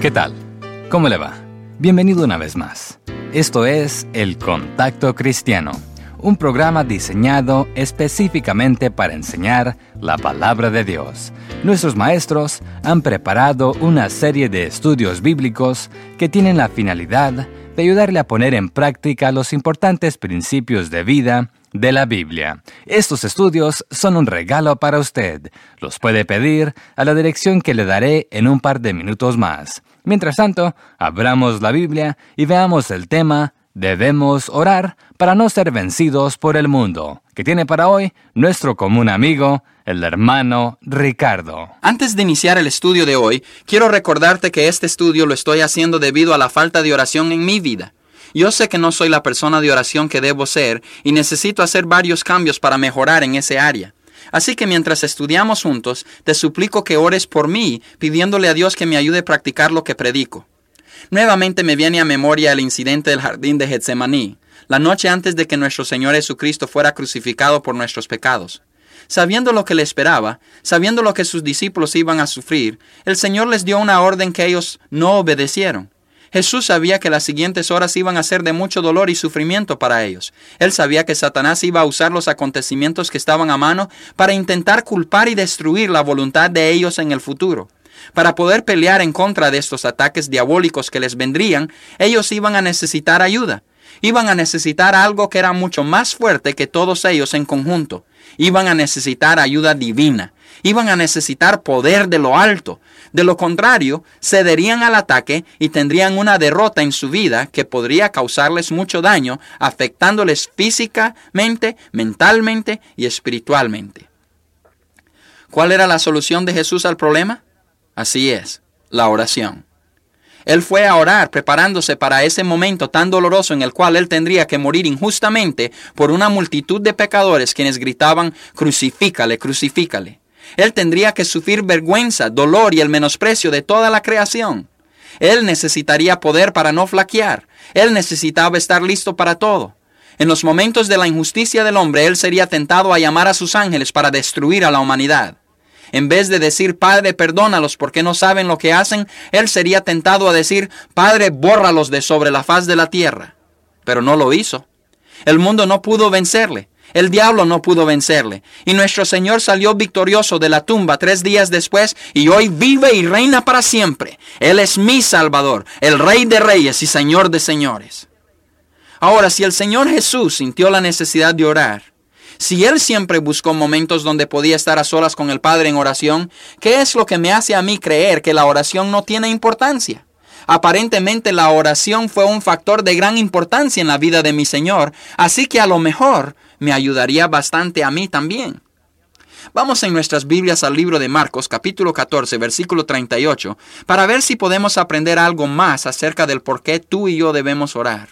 ¿Qué tal? ¿Cómo le va? Bienvenido una vez más. Esto es El Contacto Cristiano, un programa diseñado específicamente para enseñar la palabra de Dios. Nuestros maestros han preparado una serie de estudios bíblicos que tienen la finalidad de ayudarle a poner en práctica los importantes principios de vida de la Biblia. Estos estudios son un regalo para usted. Los puede pedir a la dirección que le daré en un par de minutos más. Mientras tanto, abramos la Biblia y veamos el tema Debemos orar para no ser vencidos por el mundo, que tiene para hoy nuestro común amigo, el hermano Ricardo. Antes de iniciar el estudio de hoy, quiero recordarte que este estudio lo estoy haciendo debido a la falta de oración en mi vida. Yo sé que no soy la persona de oración que debo ser y necesito hacer varios cambios para mejorar en ese área. Así que mientras estudiamos juntos, te suplico que ores por mí, pidiéndole a Dios que me ayude a practicar lo que predico. Nuevamente me viene a memoria el incidente del jardín de Getsemaní, la noche antes de que nuestro Señor Jesucristo fuera crucificado por nuestros pecados. Sabiendo lo que le esperaba, sabiendo lo que sus discípulos iban a sufrir, el Señor les dio una orden que ellos no obedecieron. Jesús sabía que las siguientes horas iban a ser de mucho dolor y sufrimiento para ellos. Él sabía que Satanás iba a usar los acontecimientos que estaban a mano para intentar culpar y destruir la voluntad de ellos en el futuro. Para poder pelear en contra de estos ataques diabólicos que les vendrían, ellos iban a necesitar ayuda. Iban a necesitar algo que era mucho más fuerte que todos ellos en conjunto. Iban a necesitar ayuda divina. Iban a necesitar poder de lo alto. De lo contrario, cederían al ataque y tendrían una derrota en su vida que podría causarles mucho daño, afectándoles físicamente, mentalmente y espiritualmente. ¿Cuál era la solución de Jesús al problema? Así es, la oración. Él fue a orar preparándose para ese momento tan doloroso en el cual él tendría que morir injustamente por una multitud de pecadores quienes gritaban, crucifícale, crucifícale. Él tendría que sufrir vergüenza, dolor y el menosprecio de toda la creación. Él necesitaría poder para no flaquear. Él necesitaba estar listo para todo. En los momentos de la injusticia del hombre, él sería tentado a llamar a sus ángeles para destruir a la humanidad. En vez de decir, Padre, perdónalos porque no saben lo que hacen, él sería tentado a decir, Padre, bórralos de sobre la faz de la tierra. Pero no lo hizo. El mundo no pudo vencerle. El diablo no pudo vencerle. Y nuestro Señor salió victorioso de la tumba 3 días después y hoy vive y reina para siempre. Él es mi Salvador, el Rey de Reyes y Señor de Señores. Ahora, si el Señor Jesús sintió la necesidad de orar, si Él siempre buscó momentos donde podía estar a solas con el Padre en oración, ¿qué es lo que me hace a mí creer que la oración no tiene importancia? Aparentemente la oración fue un factor de gran importancia en la vida de mi Señor, así que a lo mejor me ayudaría bastante a mí también. Vamos en nuestras Biblias al libro de Marcos, capítulo 14, versículo 38, para ver si podemos aprender algo más acerca del por qué tú y yo debemos orar.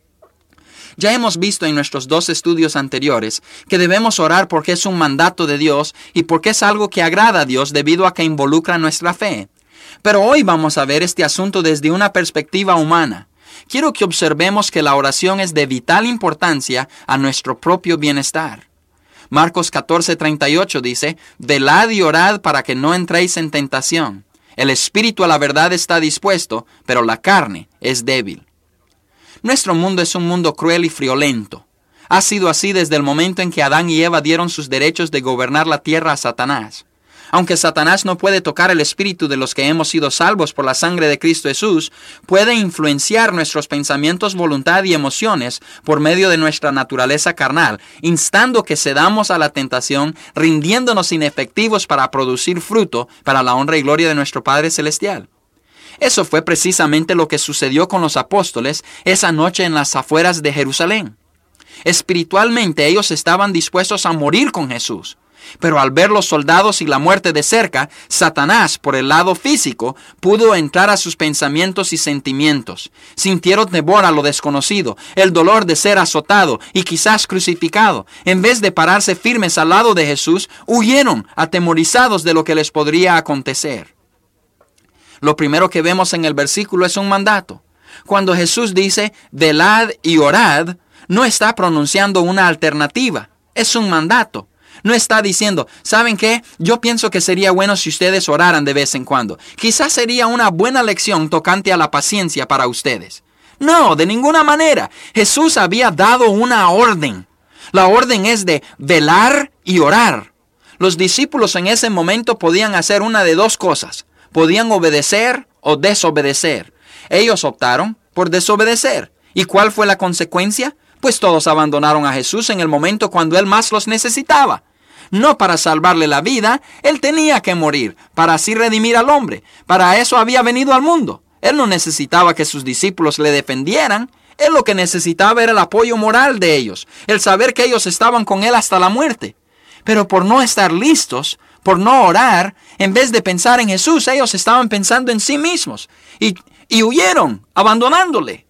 Ya hemos visto en nuestros 2 estudios anteriores que debemos orar porque es un mandato de Dios y porque es algo que agrada a Dios debido a que involucra nuestra fe. Pero hoy vamos a ver este asunto desde una perspectiva humana. Quiero que observemos que la oración es de vital importancia a nuestro propio bienestar. Marcos 14:38 dice, velad y orad para que no entréis en tentación. El espíritu a la verdad está dispuesto, pero la carne es débil. Nuestro mundo es un mundo cruel y friolento. Ha sido así desde el momento en que Adán y Eva dieron sus derechos de gobernar la tierra a Satanás. Aunque Satanás no puede tocar el espíritu de los que hemos sido salvos por la sangre de Cristo Jesús, puede influenciar nuestros pensamientos, voluntad y emociones por medio de nuestra naturaleza carnal, instando que cedamos a la tentación, rindiéndonos inefectivos para producir fruto para la honra y gloria de nuestro Padre Celestial. Eso fue precisamente lo que sucedió con los apóstoles esa noche en las afueras de Jerusalén. Espiritualmente ellos estaban dispuestos a morir con Jesús. Pero al ver los soldados y la muerte de cerca, Satanás, por el lado físico, pudo entrar a sus pensamientos y sentimientos. Sintieron temor a lo desconocido, el dolor de ser azotado y quizás crucificado. En vez de pararse firmes al lado de Jesús, huyeron, atemorizados de lo que les podría acontecer. Lo primero que vemos en el versículo es un mandato. Cuando Jesús dice, velad y orad, no está pronunciando una alternativa, es un mandato. No está diciendo, ¿saben qué? Yo pienso que sería bueno si ustedes oraran de vez en cuando. Quizás sería una buena lección tocante a la paciencia para ustedes. No, de ninguna manera. Jesús había dado una orden. La orden es de velar y orar. Los discípulos en ese momento podían hacer una de dos cosas. Podían obedecer o desobedecer. Ellos optaron por desobedecer. ¿Y cuál fue la consecuencia? Pues todos abandonaron a Jesús en el momento cuando Él más los necesitaba. No para salvarle la vida, Él tenía que morir, para así redimir al hombre. Para eso había venido al mundo. Él no necesitaba que sus discípulos le defendieran. Él lo que necesitaba era el apoyo moral de ellos, el saber que ellos estaban con Él hasta la muerte. Pero por no estar listos, por no orar, en vez de pensar en Jesús, ellos estaban pensando en sí mismos y huyeron, abandonándole.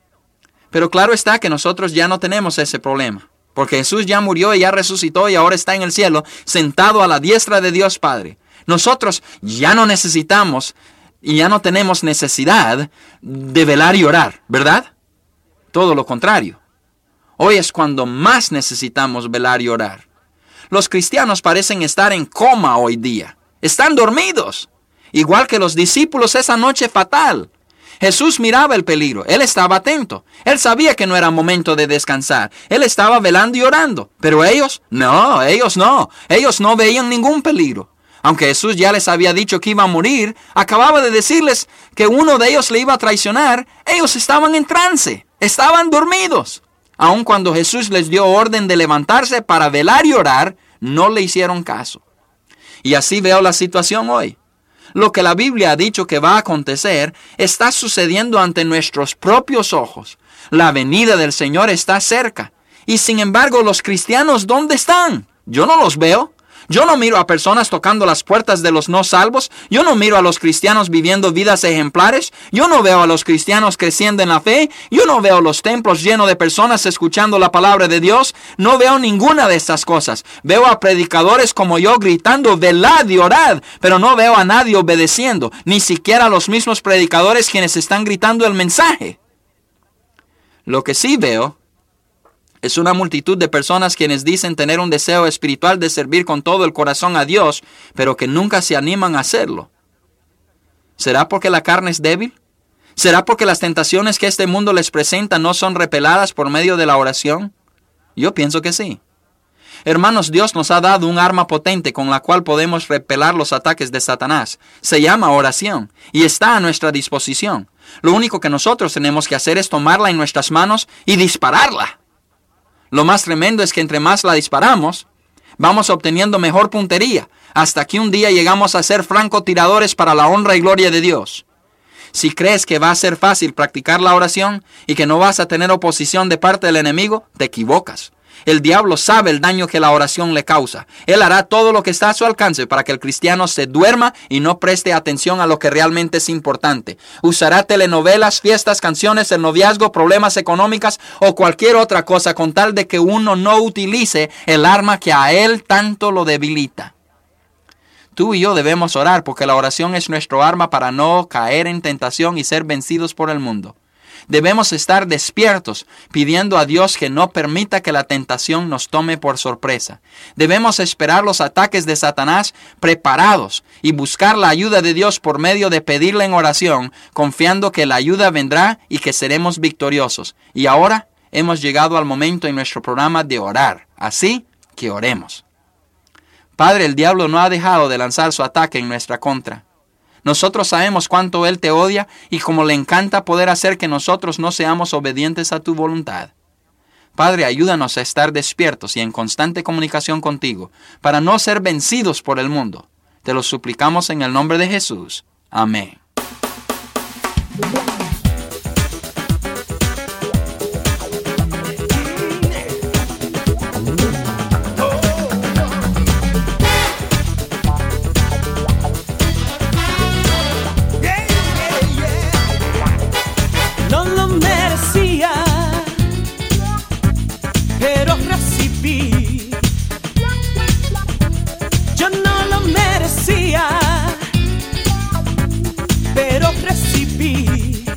Pero claro está que nosotros ya no tenemos ese problema, porque Jesús ya murió y ya resucitó y ahora está en el cielo, sentado a la diestra de Dios Padre. Nosotros ya no necesitamos y ya no tenemos necesidad de velar y orar, ¿verdad? Todo lo contrario. Hoy es cuando más necesitamos velar y orar. Los cristianos parecen estar en coma hoy día. Están dormidos, igual que los discípulos esa noche fatal. Jesús miraba el peligro. Él estaba atento. Él sabía que no era momento de descansar. Él estaba velando y orando. Pero ellos no. Ellos no veían ningún peligro. Aunque Jesús ya les había dicho que iba a morir, acababa de decirles que uno de ellos le iba a traicionar. Ellos estaban en trance. Estaban dormidos. Aun cuando Jesús les dio orden de levantarse para velar y orar, no le hicieron caso. Y así veo la situación hoy. Lo que la Biblia ha dicho que va a acontecer está sucediendo ante nuestros propios ojos. La venida del Señor está cerca. Y sin embargo, los cristianos, ¿dónde están? Yo no los veo. Yo no miro a personas tocando las puertas de los no salvos. Yo no miro a los cristianos viviendo vidas ejemplares. Yo no veo a los cristianos creciendo en la fe. Yo no veo los templos llenos de personas escuchando la palabra de Dios. No veo ninguna de estas cosas. Veo a predicadores como yo gritando, velad y orad, pero no veo a nadie obedeciendo, ni siquiera a los mismos predicadores quienes están gritando el mensaje. Lo que sí veo es una multitud de personas quienes dicen tener un deseo espiritual de servir con todo el corazón a Dios, pero que nunca se animan a hacerlo. ¿Será porque la carne es débil? ¿Será porque las tentaciones que este mundo les presenta no son repeladas por medio de la oración? Yo pienso que sí. Hermanos, Dios nos ha dado un arma potente con la cual podemos repelar los ataques de Satanás. Se llama oración y está a nuestra disposición. Lo único que nosotros tenemos que hacer es tomarla en nuestras manos y dispararla. Lo más tremendo es que entre más la disparamos, vamos obteniendo mejor puntería, hasta que un día llegamos a ser francotiradores para la honra y gloria de Dios. Si crees que va a ser fácil practicar la oración y que no vas a tener oposición de parte del enemigo, te equivocas. El diablo sabe el daño que la oración le causa. Él hará todo lo que está a su alcance para que el cristiano se duerma y no preste atención a lo que realmente es importante. Usará telenovelas, fiestas, canciones, el noviazgo, problemas económicos o cualquier otra cosa con tal de que uno no utilice el arma que a él tanto lo debilita. Tú y yo debemos orar porque la oración es nuestro arma para no caer en tentación y ser vencidos por el mundo. Debemos estar despiertos, pidiendo a Dios que no permita que la tentación nos tome por sorpresa. Debemos esperar los ataques de Satanás preparados y buscar la ayuda de Dios por medio de pedirle en oración, confiando que la ayuda vendrá y que seremos victoriosos. Y ahora hemos llegado al momento en nuestro programa de orar, así que oremos. Padre, el diablo no ha dejado de lanzar su ataque en nuestra contra. Nosotros sabemos cuánto Él te odia y cómo le encanta poder hacer que nosotros no seamos obedientes a tu voluntad. Padre, ayúdanos a estar despiertos y en constante comunicación contigo, para no ser vencidos por el mundo. Te lo suplicamos en el nombre de Jesús. Amén. Pero recibí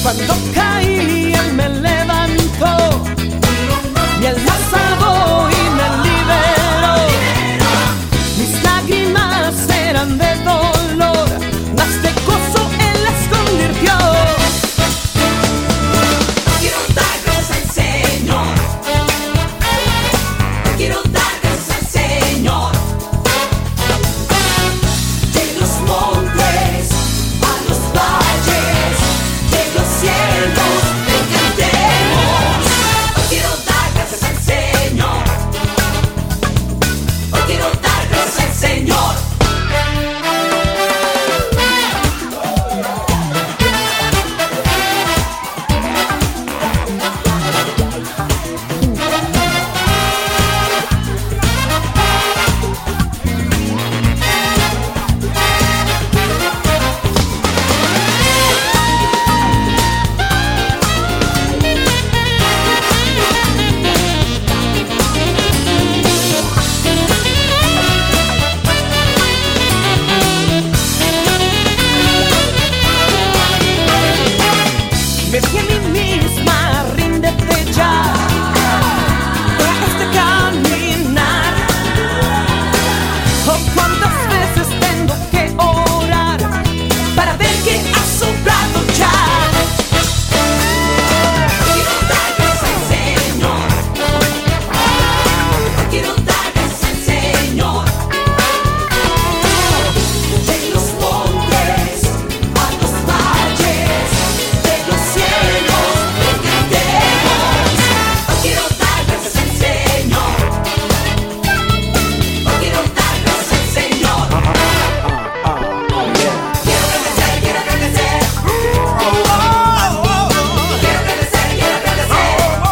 Cuando caí, Él me levantó, y Él me salvó y me liberó. Mis lágrimas eran de dolor, mas de gozo Él las convirtió. Quiero dar gracias al Señor. Quiero dar gracias al Señor. De los montes a los valles, de los cielos te cantemos. Quiero dar gracias al Señor. Quiero dar gracias al Señor. Me di a mí misma, ríndete ya, para este caminar. Oh, cuántas veces tengo que orar para ver que has obrado ya. Quiero dar gracias al Señor. Quiero dar gracias al Señor. De los montes a los valles, de los cielos te cantemos. Quiero dar gracias al Señor. Quiero dar gracias al Señor. Quiero agradecer, quiero agradecer. Quiero agradecer, quiero agradecer.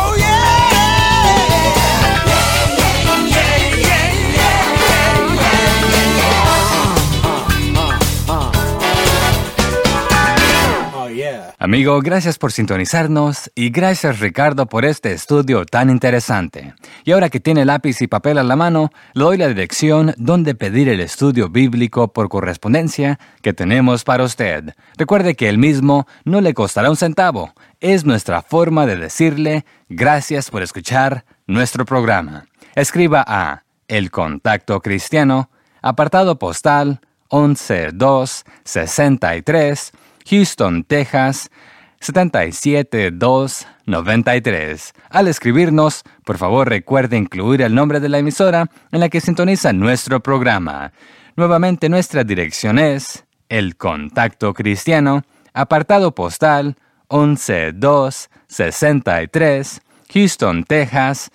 Amigo, gracias por sintonizarnos y gracias Ricardo por este estudio tan interesante. Y ahora que tiene lápiz y papel a la mano, le doy la dirección donde pedir el estudio bíblico por correspondencia que tenemos para usted. Recuerde que el mismo no le costará un centavo. Es nuestra forma de decirle gracias por escuchar nuestro programa. Escriba a El Contacto Cristiano, apartado postal 11263, Houston, Texas, 77293. Al escribirnos, por favor recuerde incluir el nombre de la emisora en la que sintoniza nuestro programa. Nuevamente nuestra dirección es El Contacto Cristiano, apartado postal 11263, Houston, Texas,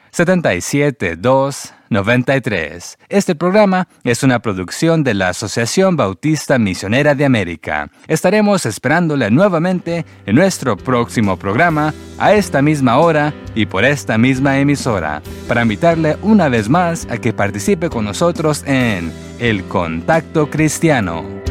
77293. Este programa es una producción de la Asociación Bautista Misionera de América. Estaremos esperándole nuevamente en nuestro próximo programa, a esta misma hora y por esta misma emisora, para invitarle una vez más a que participe con nosotros en El Contacto Cristiano.